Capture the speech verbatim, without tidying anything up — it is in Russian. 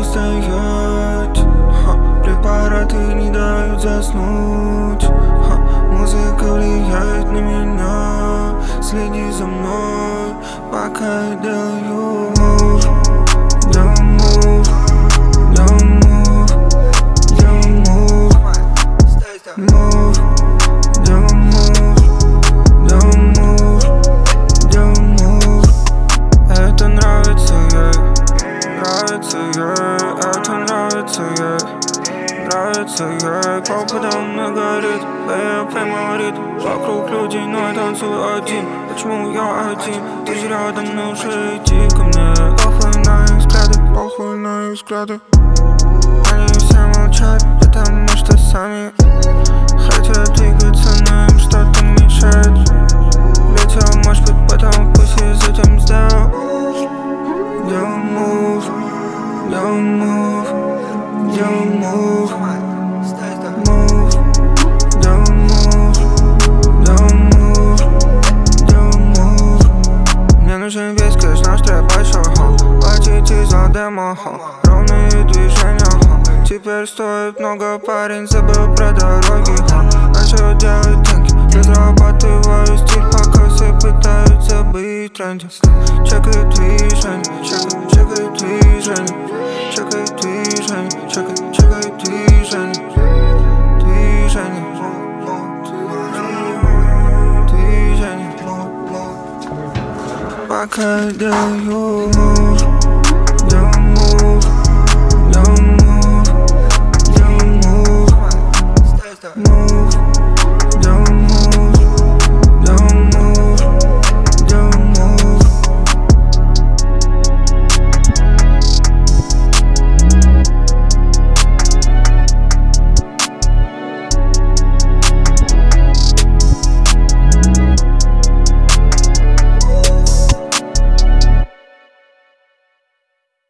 стоять. Ха, препараты не дают заснуть. Ха, музыка влияет на меня. Следи за мной, пока я делаю move. Делаю move, делаю move, делаю move, move, делаю move, делаю move, делаю move. Это нравится ей, нравится ей, это нравится ей, нравится ей. Попадом на горит, я поймал ритм. Вокруг людей, но я танцую один. Почему я один? Ты же рядом, но уже иди ко мне. Похуй на их взгляды, похуй на их взгляды. Они все молчат, потому что сами хотят двигаться, но им что-то мешает. Летел, может быть, потом пусть я с этим сделал. Делаю move, делаю move, делаю move, move, делаю move, делаю move, делаю move. Мне нужен весь кэш, наш трэп большой хол. Платите за демо хол, ровные движения хол. Теперь стоит много, парень забыл про дороги хол. Начал делать деньги, разрабатываю стиль, пока все пытаются быть тренди. Чекай движение, чекай, чекай движение, чекай движение, чекай, чекай движение, движение, движение. Пока я делаю